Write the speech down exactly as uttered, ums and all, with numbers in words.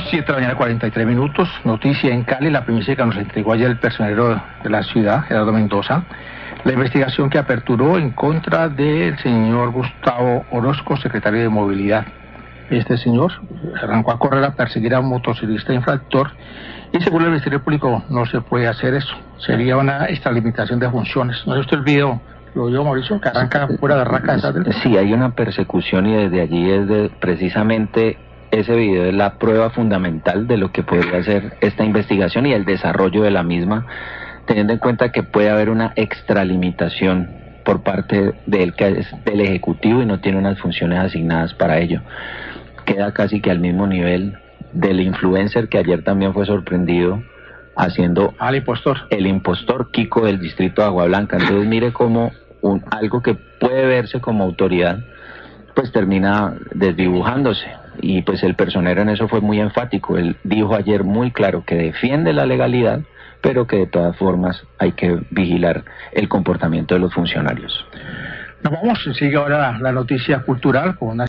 siete de la mañana, cuarenta y tres minutos. Noticia en Cali, la primicia que nos entregó ayer el personero de la ciudad, Gerardo Mendoza. La investigación que aperturó en contra del señor Gustavo Orozco, secretario de Movilidad. Este señor arrancó a correr a perseguir a un motociclista infractor y según el Ministerio Público no se puede hacer eso. Sería una extralimitación de funciones. ¿No es usted el video? ¿Lo vio, Mauricio? Que arranca fuera de Raca de Sadel. Sí, hay una persecución y desde allí es de, precisamente ese video es la prueba fundamental de lo que podría ser esta investigación y el desarrollo de la misma, teniendo en cuenta que puede haber una extralimitación por parte del, del Ejecutivo y no tiene unas funciones asignadas para ello. Queda casi que al mismo nivel del influencer que ayer también fue sorprendido haciendo al impostor, el impostor Kiko del distrito de Agua Blanca. Entonces mire cómo un, algo que puede verse como autoridad pues termina desdibujándose, y pues el personero en eso fue muy enfático. Él dijo ayer muy claro que defiende la legalidad, pero que de todas formas hay que vigilar el comportamiento de los funcionarios. Nos vamos, sigue ahora la, la noticia cultural con una